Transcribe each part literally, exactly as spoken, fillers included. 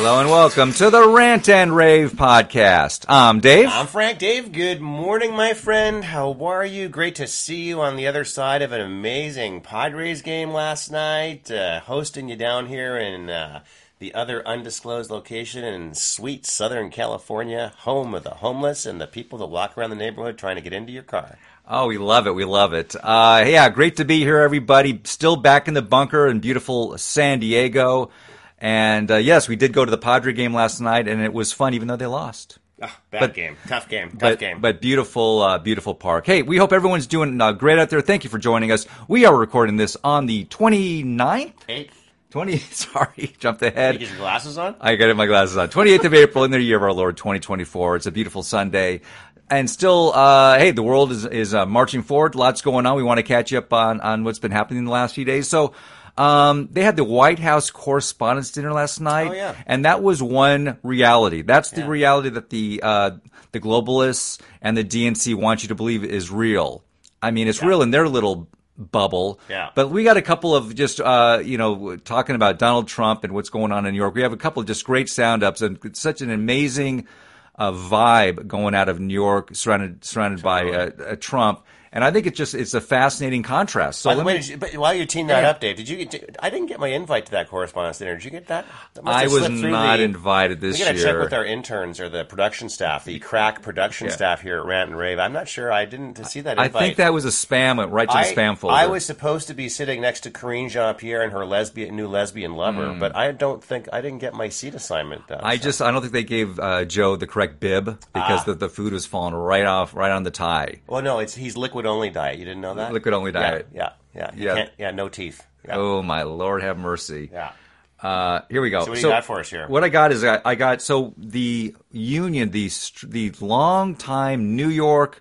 Hello and welcome to the Rant and Rave podcast. I'm Dave. I'm Frank. Dave, good morning, my friend. How are you? Great to see you on the other side of an amazing Padres game last night. Uh, hosting you down here in uh, the other undisclosed location in sweet Southern California, home of the homeless and the people that walk around the neighborhood trying to get into your car. Oh, we love it. We love it. Uh, yeah, great to be here, everybody. Still back in the bunker in beautiful San Diego. And, uh, yes, we did go to the Padre game last night, and it was fun, even though they lost. Oh, bad but, game. Tough game. Tough but, game. But beautiful, uh, beautiful park. Hey, we hope everyone's doing uh, great out there. Thank you for joining us. We are recording this on the twenty-ninth? eighth. twenty, sorry, jumped ahead. Did you get your glasses on? I got my glasses on. twenty-eighth of April in the year of our Lord, twenty twenty-four. It's a beautiful Sunday. And still, uh, hey, the world is, is uh, marching forward. Lots going on. We want to catch you up on, on what's been happening in the last few days. So, um, they had the White House Correspondents' Dinner last night. Oh, yeah. And that was one reality. That's the yeah. reality that the, uh, the globalists and the D N C want you to believe is real. I mean, it's yeah. real in their little bubble. Yeah. But we got a couple of just, uh, you know, talking about Donald Trump and what's going on in New York. We have a couple of just great sound ups and it's such an amazing uh, vibe going out of New York surrounded, surrounded by uh, uh, Trump. And I think it's just, it's a fascinating contrast. So By the let way, me, did you, but while you're teeing that yeah. up, Dave, did you get, I didn't get my invite to that correspondence dinner. Did you get that? that must I have was slipped through not the, invited this we gotta year. check with our interns or the production staff, the crack production Yeah. staff here at Rant and Rave. I'm not sure. I didn't see that I invite. think that was a spam, went right to the I, spam folder. I was supposed to be sitting next to Corinne Jean-Pierre and her lesbian, new lesbian lover, Mm. but I don't think, I didn't get my seat assignment done. I so. just, I don't think they gave uh, Joe the correct bib because Ah. the, the food was falling right off, right on the tie. Well, no, it's he's liquid only diet. You didn't know that? Liquid only diet. Yeah, yeah, yeah. Yeah. Can't, yeah, no teeth. Yeah. Oh, my Lord, have mercy. Yeah. Uh, here we go. So what do you got for us here? What I got is I, I got, so the union, the, the long-time New York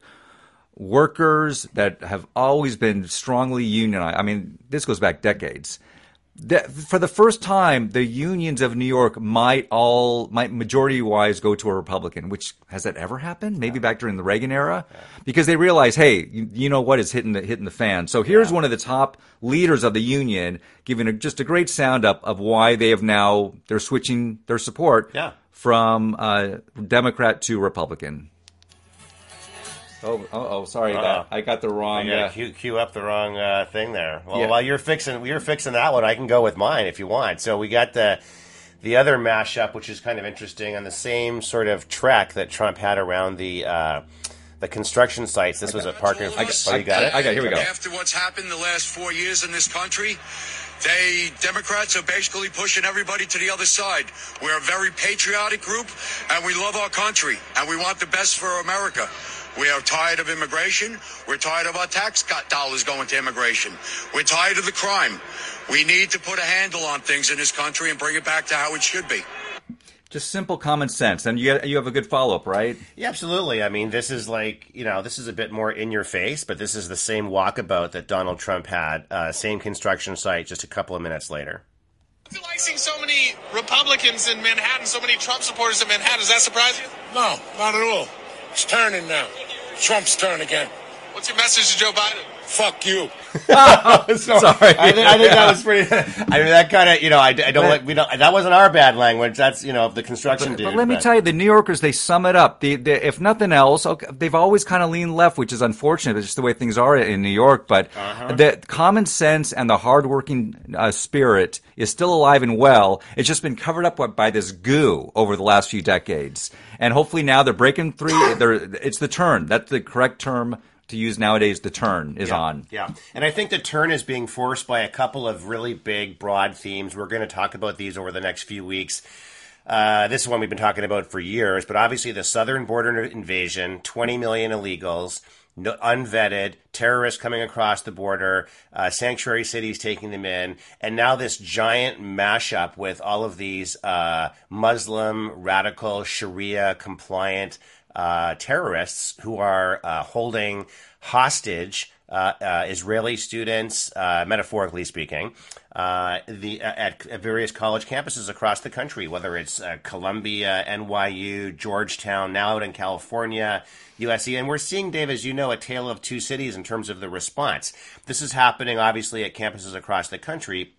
workers that have always been strongly unionized. I mean, this goes back decades. That for the first time, the unions of New York might all, might majority-wise go to a Republican, which, has that ever happened? Maybe yeah. back during the Reagan era? Yeah. Because they realize, hey, you, you know what is hitting the, hitting the fan. So here's yeah. one of the top leaders of the union giving a, just a great sound up of why they have now, they're switching their support yeah. from uh, Democrat to Republican. Oh, oh, oh, sorry, that I got the wrong. Yeah, uh, cue, cue up the wrong uh, thing there. Well, Yeah. while you're fixing, you're fixing that one, I can go with mine if you want. So we got the the other mashup, which is kind of interesting, on the same sort of trek that Trump had around the uh, the construction sites. This was at Parker. I got, oh, you got it. I got. Here we go. After what's happened the last four years in this country, they Democrats are basically pushing everybody to the other side. We're a very patriotic group, and we love our country, and we want the best for America. We are tired of immigration. We're tired of our tax dollars going to immigration. We're tired of the crime. We need to put a handle on things in this country and bring it back to how it should be. Just simple common sense. And you you have a good follow-up, right? Yeah, absolutely. I mean, this is like, you know, this is a bit more in your face, but this is the same walkabout that Donald Trump had, uh, same construction site just a couple of minutes later. Like seeing so many Republicans in Manhattan, so many Trump supporters in Manhattan, does that surprise you? No, not at all. It's turning now. Trump's turn again. What's your message to Joe Biden? Fuck you. oh, so, Sorry. I, th- I think that was pretty. I mean, that kind of, you know, I, I don't like, we don't, that wasn't our bad language. That's, you know, the construction but, dude. But let me but. tell you, the New Yorkers, they sum it up. The, the, if nothing else, okay, they've always kind of leaned left, which is unfortunate. It's just the way things are in New York. But uh-huh. the common sense and the hardworking uh, spirit is still alive and well. It's just been covered up by this goo over the last few decades. And hopefully now they're breaking through. They're, it's the turn. That's the correct term to use nowadays. The turn is yeah, on. Yeah. And I think the turn is being forced by a couple of really big, broad themes. We're going to talk about these over the next few weeks. Uh, this is one we've been talking about for years, but obviously the southern border invasion, twenty million illegals, no, unvetted, terrorists coming across the border, uh, sanctuary cities taking them in, and now this giant mashup with all of these uh, Muslim, radical, Sharia-compliant uh, terrorists who are uh, holding hostage uh, uh, Israeli students, uh, metaphorically speaking, uh, the at, at various college campuses across the country, whether it's uh, Columbia, N Y U, Georgetown, now out in California, U S C. And we're seeing, Dave, as you know, a tale of two cities in terms of the response. This is happening, obviously, at campuses across the country.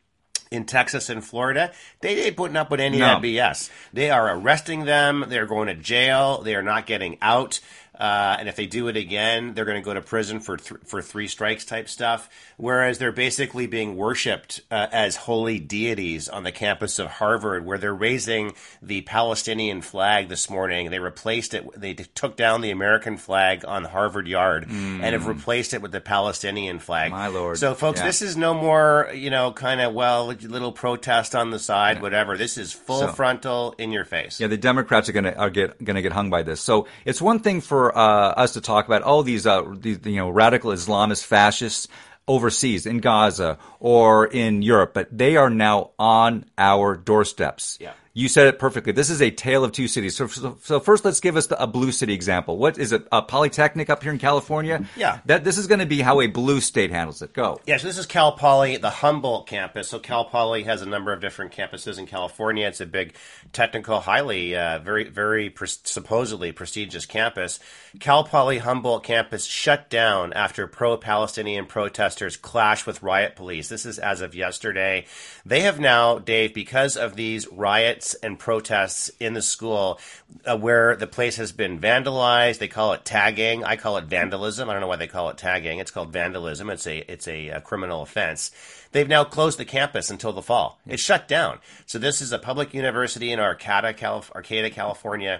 in Texas and Florida, they ain't putting up with any No. of that B S. They are arresting them. They're going to jail. They are not getting out. Uh, and if they do it again, they're going to go to prison for th- for three strikes type stuff. Whereas they're basically being worshipped uh, as holy deities on the campus of Harvard, where they're raising the Palestinian flag this morning. They replaced it. They t- took down the American flag on Harvard Yard mm. and have replaced it with the Palestinian flag. My Lord. So, folks, Yeah. this is no more, you know, kind of, well, little protest on the side, yeah. whatever. This is full so, frontal in your face. Yeah, the Democrats are going to are get going to get hung by this. So it's one thing for uh, us to talk about, oh, these, uh, these, you know, radical Islamist fascists overseas in Gaza or in Europe, but they are now on our doorsteps. Yeah. You said it perfectly. This is a tale of two cities. So, so, so first, let's give us the, a blue city example. What is it? A Polytechnic up here in California? Yeah. That this is going to be how a blue state handles it. Go. Yeah. So this is Cal Poly, the Humboldt campus. So Cal Poly has a number of different campuses in California. It's a big, technical, highly, uh, very, very pre- supposedly prestigious campus. Cal Poly Humboldt campus shut down after pro-Palestinian protesters clashed with riot police. This is as of yesterday. They have now, Dave, because of these riots and protests in the school uh, where the place has been vandalized. They call it tagging. I call it vandalism. I don't know why they call it tagging. It's called vandalism. It's a it's a, a criminal offense. They've now closed the campus until the fall. It's shut down. So this is a public university in Arcata, Calif- Arcata California.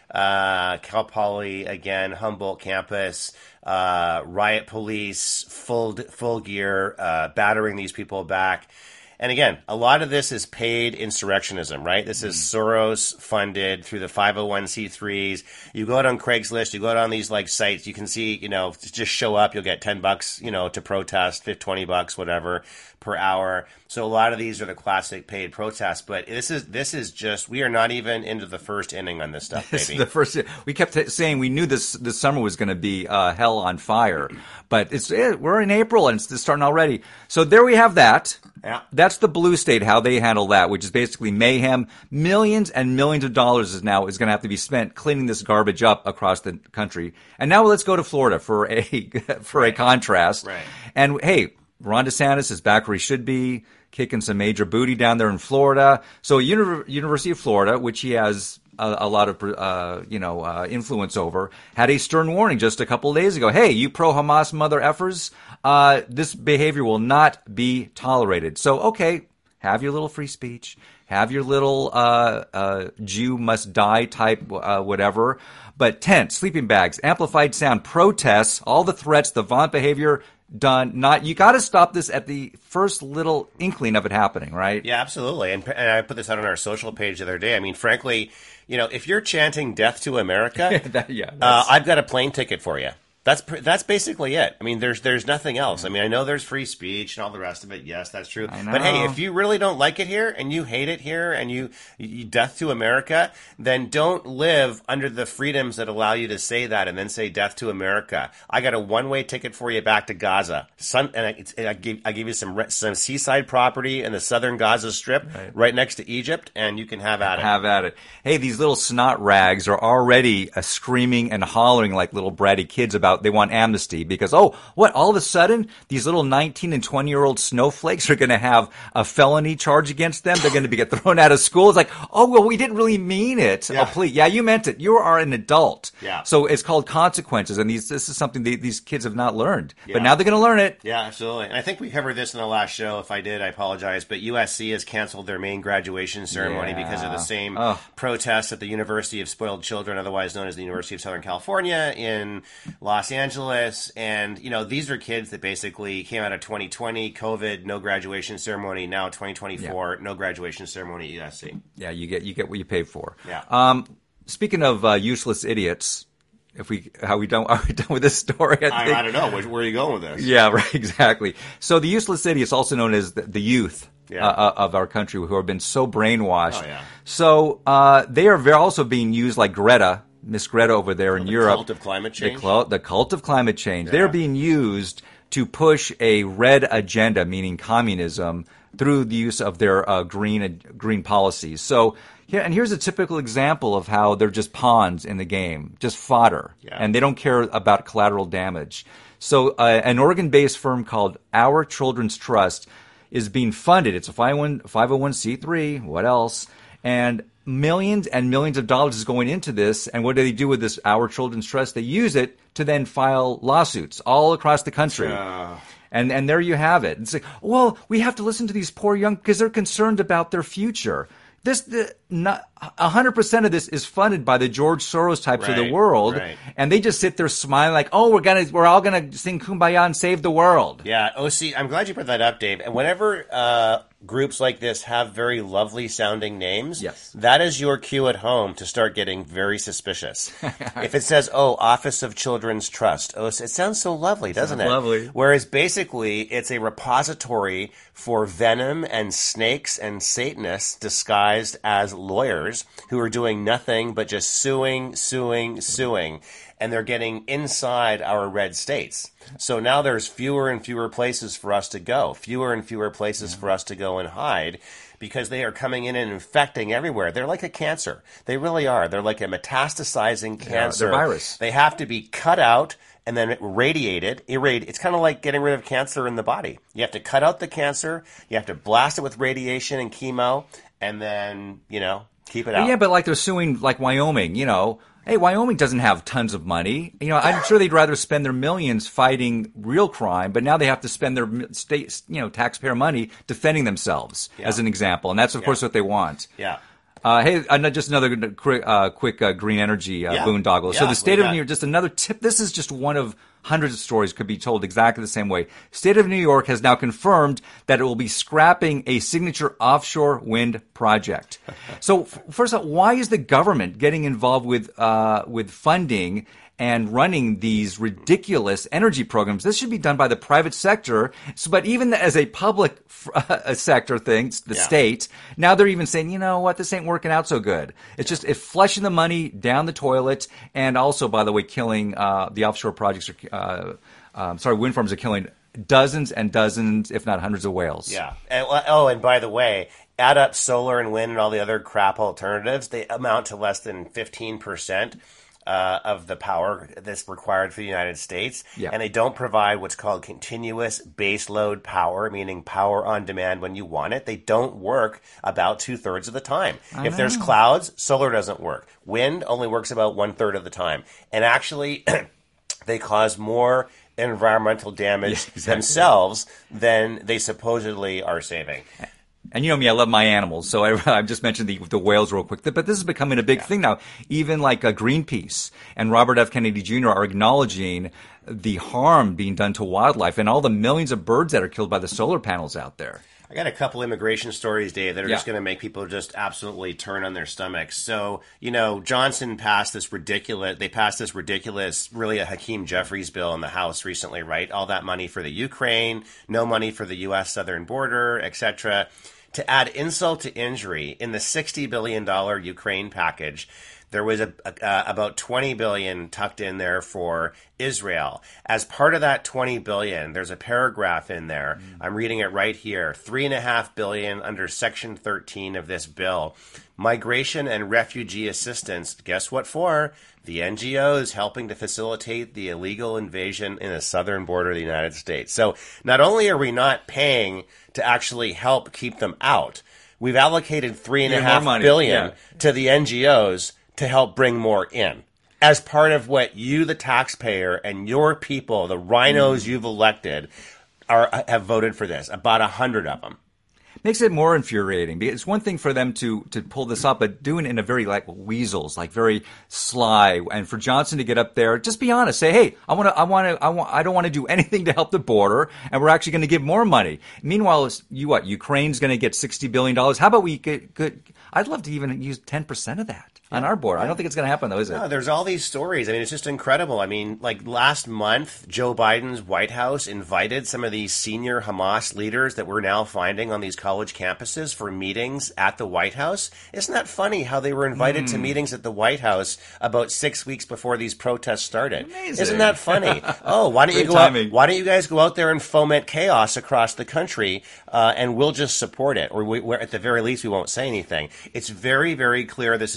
Uh, Cal Poly, again, Humboldt campus, uh, riot police, full full gear, uh, battering these people back. And again, a lot of this is paid insurrectionism, right? This is Soros funded through the five oh one c threes. You go out on Craigslist, you go out on these like sites, you can see, you know, just show up, you'll get ten bucks, you know, to protest, twenty bucks, whatever, per hour. So a lot of these are the classic paid protests, but this is, this is just, we are not even into the first inning on this stuff, baby. This is the first, we kept t- saying we knew this, this summer was going to be, uh, hell on fire, but it's, it, we're in April and it's starting already. So there we have that. Yeah. That's the blue state, how they handle that, which is basically mayhem. Millions and millions of dollars is now is going to have to be spent cleaning this garbage up across the country. And now let's go to Florida for a for right. a contrast. Right. And hey, Ron DeSantis is back where he should be, kicking some major booty down there in Florida. So Uni- University of Florida, which he has a, a lot of uh, you know uh, influence over, had a stern warning just a couple of days ago. Hey, you pro-Hamas mother effers, uh, this behavior will not be tolerated. So okay, have your little free speech, have your little uh, uh, Jew must die type uh, whatever. But tents, sleeping bags, amplified sound, protests, all the threats, the violent behavior. Done. Not you got to stop this at the first little inkling of it happening, right? Yeah, absolutely. And, and I put this out on our social page the other day. I mean, frankly, you know, if you're chanting "Death to America," that, yeah, uh, I've got a plane ticket for you. That's that's basically it. I mean, there's there's nothing else. I mean, I know there's free speech and all the rest of it. Yes, that's true. But hey, if you really don't like it here and you hate it here and you, you death to America, then don't live under the freedoms that allow you to say that and then say death to America. I got a one-way ticket for you back to Gaza. Sun, and I, it's, and I give I give you some some seaside property in the southern Gaza Strip, right, right next to Egypt, and you can have at it. Have at it. Hey, these little snot rags are already uh, screaming and hollering like little bratty kids about. They want amnesty because, oh, what, all of a sudden, these little nineteen and twenty-year-old snowflakes are going to have a felony charge against them. They're going to be get thrown out of school. It's like, oh, well, we didn't really mean it. Yeah. Oh, please. Yeah, you meant it. You are an adult. Yeah. So it's called consequences, and these this is something they, these kids have not learned. Yeah. But now they're going to learn it. Yeah, absolutely. And I think we covered this in the last show. If I did, I apologize. But U S C has canceled their main graduation ceremony Yeah. because of the same Oh. protests at the University of Spoiled Children, otherwise known as the University of Southern California in Los Angeles. And, you know, these are kids that basically came out of twenty twenty, COVID, no graduation ceremony. Now twenty twenty-four, yeah. no graduation ceremony at U S C. Yeah, you get you get what you pay for. Yeah. Um, speaking of uh, useless idiots, if we how we done are we done with this story? I, I, think? I don't know. Where, where are you going with this? Yeah, right. Exactly. So the useless idiots, also known as the, the youth. Yeah. Uh, of our country, who have been so brainwashed. Oh, yeah. So uh, they are very also being used like Greta, Miss Greta over there in the Europe. Cult of climate change. The, cl- the cult of climate change. Yeah. They're being used to push a red agenda, meaning communism, through the use of their uh, green uh, green policies. So, yeah, and here's a typical example of how they're just pawns in the game, just fodder, Yeah. and they don't care about collateral damage. So, uh, an Oregon-based firm called Our Children's Trust is being funded. It's a five oh one c three. What else? And millions and millions of dollars is going into this. And what do they do with this Our Children's Trust? They use it to then file lawsuits all across the country. Uh. And and there you have it. It's like, well, we have to listen to these poor young because they're concerned about their future. This the not a hundred percent of this is funded by the George Soros types right, of the world, right. and they just sit there smiling like, "Oh, we're gonna, we're all gonna sing Kumbaya and save the world." Yeah, O C, I'm glad you brought that up, Dave. And whenever uh, groups like this have very lovely sounding names, yes. that is your cue at home to start getting very suspicious. If it says, "Oh, Office of Children's Trust," oh, it sounds so lovely, doesn't sounds it? Lovely. Whereas basically, it's a repository for venom and snakes and Satanists disguised as lawyers who are doing nothing but just suing, suing, suing, and they're getting inside our red states. So now there's fewer and fewer places for us to go, fewer and fewer places yeah. for us to go and hide, because they are coming in and infecting everywhere. They're like a cancer. They really are. They're like a metastasizing cancer. Yeah, they're virus. They have to be cut out and then radiated. Irradi- it's kind of like getting rid of cancer in the body. You have to cut out the cancer, you have to blast it with radiation and chemo, and then, you know, keep it out. Yeah, but like they're suing like Wyoming, you know. Hey, Wyoming doesn't have tons of money. You know, I'm sure they'd rather spend their millions fighting real crime, but now they have to spend their state, you know, taxpayer money defending themselves, yeah. as an example. And that's, of yeah. course, what they want. Yeah. Uh, hey, uh, just another quick, uh, quick uh, green energy uh, yeah. boondoggle. Yeah, so the state of got? New York, just another tip. This is just one of hundreds of stories could be told exactly the same way. State of New York has now confirmed that it will be scrapping a signature offshore wind project. So f- first of all, why is the government getting involved with uh, with funding and running these ridiculous energy programs? This should be done by the private sector. So, but even as a public uh, sector thing, the yeah. state, now they're even saying, you know what, this ain't working out so good. It's just it's flushing the money down the toilet, and also, by the way, killing uh, the offshore projects. Are, uh, um, sorry, wind farms are killing dozens and dozens, if not hundreds, of whales. Yeah. And, oh, and by the way, add up solar and wind and all the other crap alternatives, they amount to less than fifteen percent. Uh, of the power that's required for the United States. Yeah. And they don't provide what's called continuous baseload power, meaning power on demand when you want it. They don't work about two-thirds of the time. I if know. there's clouds, solar doesn't work. Wind only works about one-third of the time. And actually, they cause more environmental damage yeah, exactly. themselves than they supposedly are saving. And you know me, I love my animals, so I, I just mentioned the, the whales real quick. But this is becoming a big yeah. thing now. Even like uh, Greenpeace and Robert F. Kennedy Junior are acknowledging the harm being done to wildlife and all the millions of birds that are killed by the solar panels out there. I got a couple immigration stories, Dave, that are yeah. just going to make people just absolutely turn on their stomachs. So, you know, Johnson passed this ridiculous, they passed this ridiculous, really a Hakeem Jeffries bill in the House recently, right? All that money for the Ukraine, no money for the U S southern border, et cetera. To add insult to injury, in the sixty billion dollars Ukraine package, there was a, a, uh, about twenty billion dollars tucked in there for Israel. As part of that twenty billion dollars, there's a paragraph in there. Mm. I'm reading it right here. Three and a half billion dollars under Section thirteen of this bill. Migration and refugee assistance. Guess what for? The N G Os helping to facilitate the illegal invasion in the southern border of the United States. So not only are we not paying to actually help keep them out, we've allocated three and a half billion yeah. to the N G Os to help bring more in, as part of what you, the taxpayer, and your people, the rhinos mm. you've elected, are have voted for this. About a hundred of them. Makes it more infuriating because it's one thing for them to to pull this up, but doing it in a very like weasels, like very sly. And for Johnson to get up there, just be honest, say, "Hey, I want to, I want to, I want, I don't want to do anything to help the border, and we're actually going to give more money." Meanwhile, you what? Ukraine's going to get sixty billion dollars. How about we get good? I'd love to even use ten percent of that on our border. I don't think it's going to happen, though, is it? No, there's all these stories. I mean, it's just incredible. I mean, like last month, Joe Biden's White House invited some of these senior Hamas leaders that we're now finding on these college campuses for meetings at the White House. Isn't that funny how they were invited mm. to meetings at the White House about six weeks before these protests started? Amazing. Isn't that funny? Oh, why don't you go out, why don't you guys go out there and foment chaos across the country, uh, and we'll just support it, or we, at the very least, we won't say anything. It's very, very clear this is being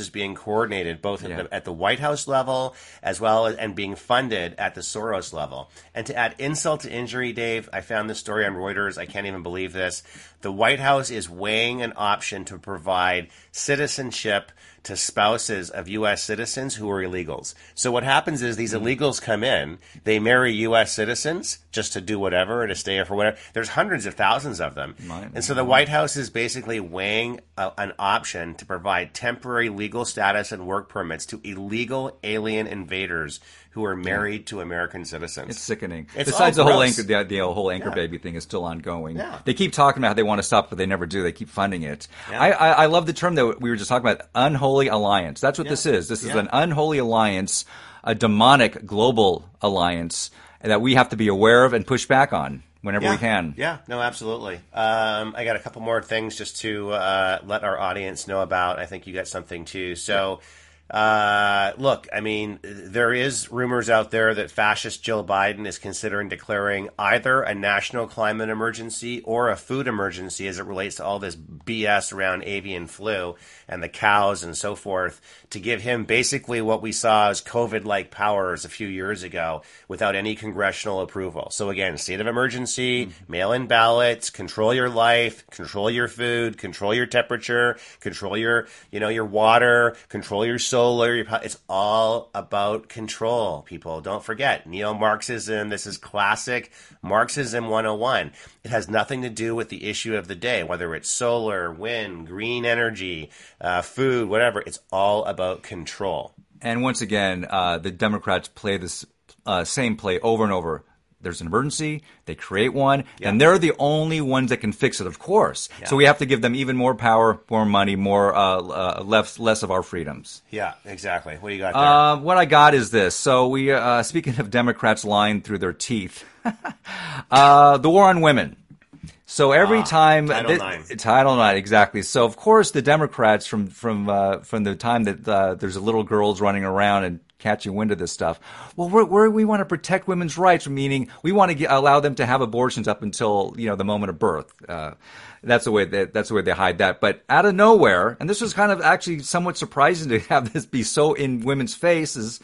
coordinated both at, Yeah. the, at the White House level as well as and being funded at the Soros level. And to add insult to injury, Dave, I found this story on Reuters. I can't even believe this. The White House is weighing an option to provide citizenship to spouses of U S citizens who are illegals. So what happens is these illegals come in, they marry U S citizens just to do whatever, to stay here for whatever. There's hundreds of thousands of them. Right. And so the White House is basically weighing a, an option to provide temporary legal status and work permits to illegal alien invaders who are married to American citizens. It's sickening. It's Besides all the whole gross. anchor, the, the whole anchor Yeah. baby thing is still ongoing. Yeah. They keep talking about how they want to stop, but they never do. They keep funding it. Yeah. I, I, I love the term that we were just talking about, unholy alliance. That's what Yeah. this is. This is Yeah. an unholy alliance, a demonic global alliance that we have to be aware of and push back on whenever yeah. we can. Yeah, no, absolutely. Um, I got a couple more things just to uh, let our audience know about. I think you got something too. So, uh, look, I mean, there is rumors out there that fascist Joe Biden is considering declaring either a national climate emergency or a food emergency as it relates to all this B S around avian flu and the cows and so forth, to give him basically what we saw as COVID-like powers a few years ago without any congressional approval. So again, state of emergency, mm-hmm. mail-in ballots, control your life, control your food, control your temperature, control your, you know, your water, control your solar. Your, it's all about control, people. Don't forget, neo-Marxism, this is classic Marxism one oh one. It has nothing to do with the issue of the day, whether it's solar, wind, green energy, uh, food, whatever. It's all about control. And once again, uh, the Democrats play this uh, same play over and over. There's an emergency, they create one, Yeah. and they're the only ones that can fix it, of course. Yeah. So we have to give them even more power, more money, more uh, uh, less less of our freedoms. Yeah, exactly. What do you got there? Uh, what I got is this. So we, uh, speaking of Democrats lying through their teeth, uh, the war on women. So every Ah, time Title thi- nine. Title nine, exactly. So of course the Democrats from from uh, from the time that uh, there's little girls running around and catching wind of this stuff. Well, we're, we're, we want to protect women's rights, meaning we want to get, allow them to have abortions up until you know the moment of birth. Uh, that's the way that that's the way they hide that. But out of nowhere, and this was kind of actually somewhat surprising to have this be so in women's faces.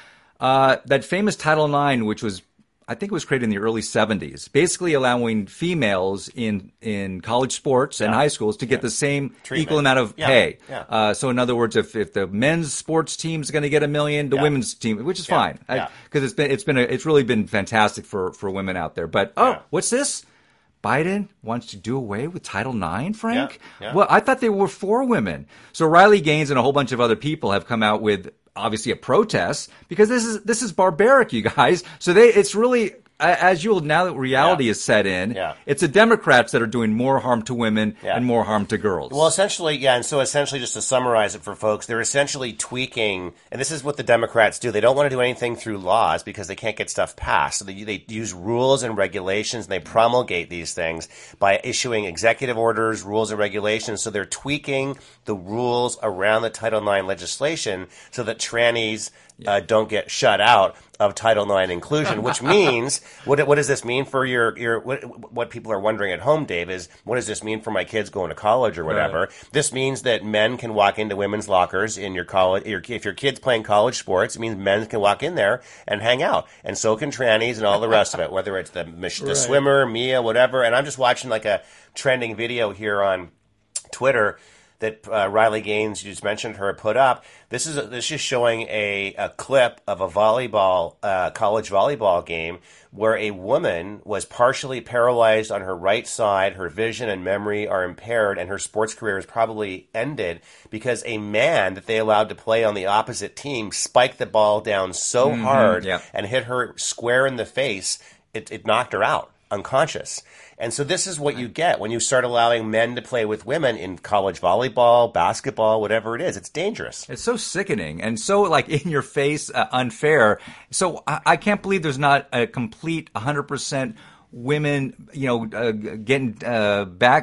Uh, that famous Title nine, which was, I think it was created in the early seventies, basically allowing females in, in college sports and Yeah. high schools to get Yeah. the same Treatment. equal amount of Yeah. pay. Yeah. Uh, so in other words, if, if the men's sports team is going to get a million, the Yeah. women's team, which is Yeah. fine, Yeah. because it's been it's been a, it's really been fantastic for, for women out there. But oh, Yeah. what's this? Biden wants to do away with Title nine, Frank? Yeah. Yeah. Well, I thought they were for women. So Riley Gaines and a whole bunch of other people have come out with obviously a protest because this is this is barbaric, you guys. So they it's really as you'll now that reality Yeah. is set in, Yeah. it's the Democrats that are doing more harm to women Yeah. and more harm to girls. Well, essentially, yeah, and so essentially, just to summarize it for folks, they're essentially tweaking, and this is what the Democrats do. They don't want to do anything through laws because they can't get stuff passed. So they, they use rules and regulations, and they promulgate these things by issuing executive orders, rules, and regulations. So they're tweaking the rules around the Title nine legislation so that trannies uh, don't get shut out of Title nine inclusion, which means, what, what does this mean for your, your what, what people are wondering at home, Dave, is what does this mean for my kids going to college or whatever? Right. This means that men can walk into women's lockers in your college. Your, if your kid's playing college sports, it means men can walk in there and hang out. And so can trannies and all the rest of it, whether it's the, the Right. swimmer, Mia, whatever. And I'm just watching like a trending video here on Twitter that uh, Riley Gaines, you just mentioned her, put up. This is a, this is showing a, a clip of a volleyball uh, college volleyball game where a woman was partially paralyzed on her right side. Her vision and memory are impaired, and her sports career is probably ended because a man that they allowed to play on the opposite team spiked the ball down so Mm-hmm, hard yeah. and hit her square in the face. It, it knocked her out, unconscious. And so this is what you get when you start allowing men to play with women in college volleyball, basketball, whatever it is. It's dangerous. It's so sickening and so like in your face, uh, unfair. So I, I can't believe there's not a complete one hundred percent women, you know, uh, getting uh, back, uh,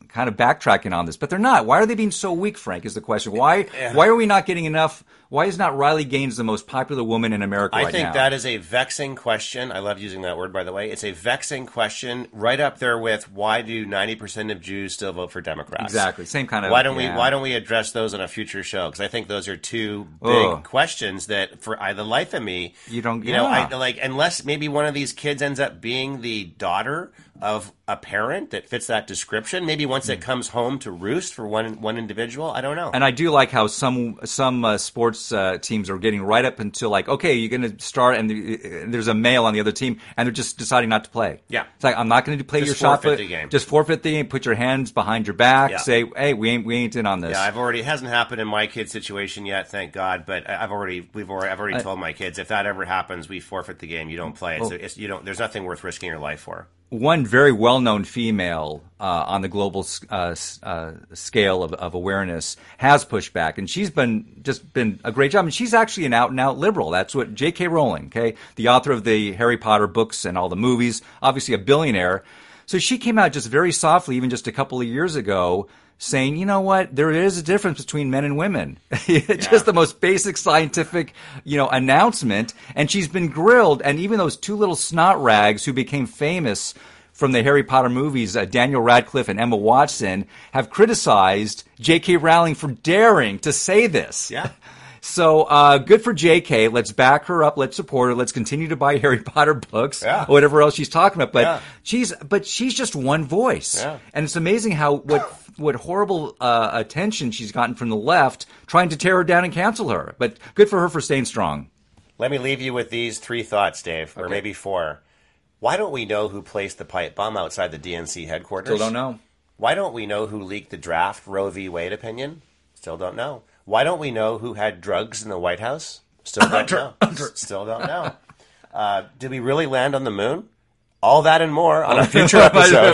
kind of backtracking on this, but they're not. Why are they being so weak, Frank, is the question. Why yeah. Why are we not getting enough? Why is not Riley Gaines the most popular woman in America I right think now? that is a vexing question. I love using that word, by the way. It's a vexing question right up there with why do ninety percent of Jews still vote for Democrats? Exactly. Same kind of... Why don't yeah. we Why don't we address those on a future show? Because I think those are two big Ugh. questions that, for I, the life of me, you don't... You yeah. know, I, like, unless maybe one of these kids ends up being the daughter of a parent that fits that description. Maybe once mm. it comes home to roost for one one individual. I don't know. And I do like how some some uh, sports uh, teams are getting right up until like, okay, you're going to start, and the, there's a male on the other team, and they're just deciding not to play. Yeah, it's like, I'm not going to play just your shot. Forfeit the game. Just forfeit the game. Put your hands behind your back. Yeah. Say, hey, we ain't we ain't in on this. Yeah, I've already it hasn't happened in my kid's situation yet, thank God. But I've already we've already I've already uh, told my kids if that ever happens, we forfeit the game. You don't play it. Well, so it's, you don't. There's nothing worth risking your life for. One very well-known female uh, on the global uh, uh, scale of, of awareness has pushed back, and she's been just been a great job. And she's actually an out-and-out liberal. That's what J K. Rowling, okay, the author of the Harry Potter books and all the movies, obviously a billionaire. So she came out just very softly, even just a couple of years ago, saying, you know what, there is a difference between men and women. Yeah. Just the most basic scientific, you know, announcement. And she's been grilled. And even those two little snot rags who became famous from the Harry Potter movies, uh, Daniel Radcliffe and Emma Watson, have criticized J K. Rowling for daring to say this. Yeah. So uh, good for J K. Let's back her up. Let's support her. Let's continue to buy Harry Potter books, yeah. or whatever else she's talking about. But yeah. she's but she's just one voice, yeah. and it's amazing how what what horrible uh, attention she's gotten from the left trying to tear her down and cancel her. But good for her for staying strong. Let me leave you with these three thoughts, Dave, or okay. maybe four. Why don't we know who placed the pipe bomb outside the D N C headquarters? Still don't know. Why don't we know who leaked the draft Roe v. Wade opinion? Still don't know. Why don't we know who had drugs in the White House? Still don't know. Still don't know. Uh, did we really land on the moon? All that and more on a future episode.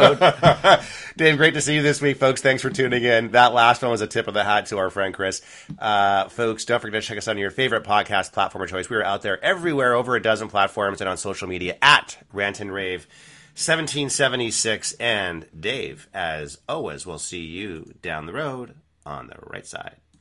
Dave, great to see you this week, folks. Thanks for tuning in. That last one was a tip of the hat to our friend Chris. Uh, folks, don't forget to check us out on your favorite podcast platform of choice. We are out there everywhere, over a dozen platforms, and on social media at Rant and Rave seventeen seventy-six. And Dave, as always, we'll see you down the road on the right side.